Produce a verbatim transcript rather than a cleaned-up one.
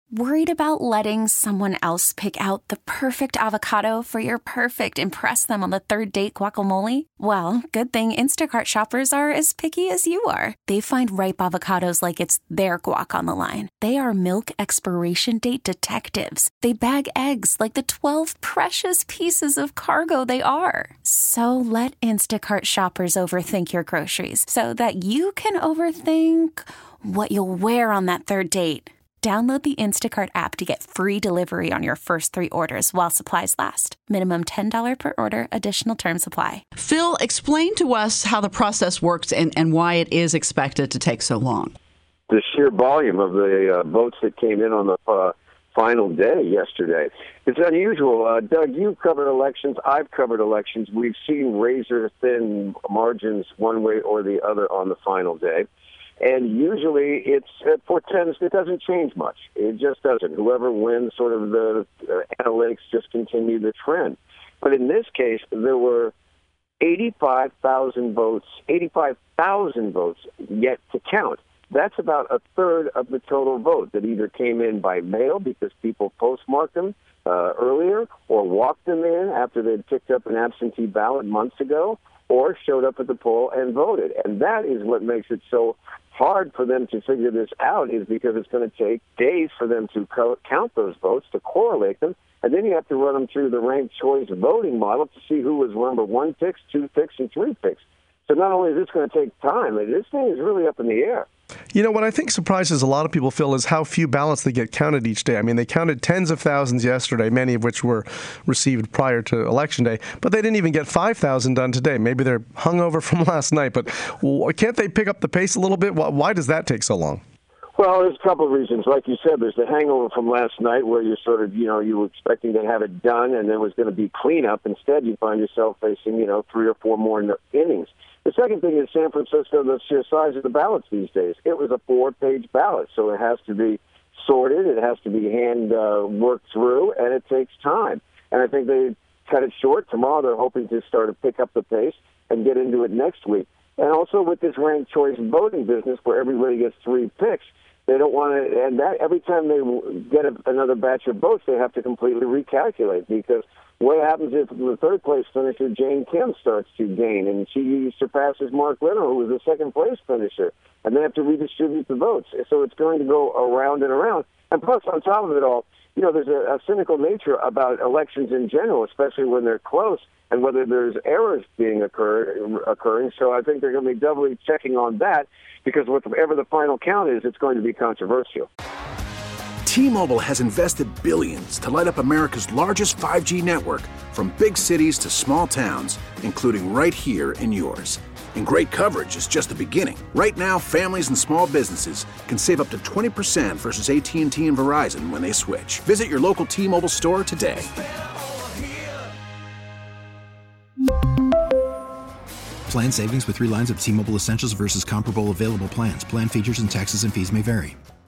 Worried about letting someone else pick out the perfect avocado for your perfect impress them on the third date guacamole? Well, good thing Instacart shoppers are as picky as you are. They find ripe avocados like it's their guac on the line. They are milk expiration date detectives. They bag eggs like the twelve precious pieces of cargo they are. So let Instacart shoppers overthink your groceries so that you can overthink what you'll wear on that third date. Download the Instacart app to get free delivery on your first three orders while supplies last. Minimum ten dollars per order. Additional terms apply. Phil, explain to us how the process works and, and why it is expected to take so long. The sheer volume of the uh, votes that came in on the uh, final day yesterday. It's unusual. Uh, Doug, you've covered elections. I've covered elections. We've seen razor-thin margins one way or the other on the final day. And usually it's, it portends, it doesn't change much. It just doesn't. Whoever wins, sort of the uh, analytics just continue the trend. But in this case, there were eighty-five thousand votes, eighty-five thousand votes yet to count. That's about a third of the total vote that either came in by mail because people postmarked them uh, earlier or walked them in after they'd picked up an absentee ballot months ago, or showed up at the poll and voted. And that is what makes it so hard for them to figure this out, is because it's going to take days for them to co- count those votes, to correlate them, and then you have to run them through the ranked choice voting model to see who was number one picks, two picks, and three picks. So not only is this going to take time, this thing is really up in the air. You know, what I think surprises a lot of people, Phil, is how few ballots they get counted each day. I mean, they counted tens of thousands yesterday, many of which were received prior to Election Day, but they didn't even get five thousand done today. Maybe they're hungover from last night, but can't they pick up the pace a little bit? Why does that take so long? Well, there's a couple of reasons. Like you said, there's the hangover from last night where you're sort of, you know, you were expecting to have it done and there was going to be cleanup. Instead, you find yourself facing, you know, three or four more innings. The second thing is San Francisco, the sheer size of the ballots these days. It was a four-page ballot, so it has to be sorted, it has to be hand uh, worked through, and it takes time. And I think they cut it short. Tomorrow they're hoping to start to pick up the pace and get into it next week. And also with this ranked choice voting business where everybody gets three picks, they don't want to, and that every time they get a, another batch of votes, they have to completely recalculate, because what happens if the third place finisher, Jane Kim, starts to gain and she surpasses Mark Leno, who was the second place finisher, and they have to redistribute the votes. So it's going to go around and around. And plus, on top of it all, you know, there's a, a cynical nature about elections in general, especially when they're close, and whether there's errors being occur, occurring. So I think they're going to be doubly checking on that, because whatever the final count is, it's going to be controversial. T-Mobile has invested billions to light up America's largest five G network, from big cities to small towns, including right here in yours. And great coverage is just the beginning. Right now, families and small businesses can save up to twenty percent versus A T and T and Verizon when they switch. Visit your local T-Mobile store today. Plan savings with three lines of T-Mobile Essentials versus comparable available plans. Plan features and taxes and fees may vary.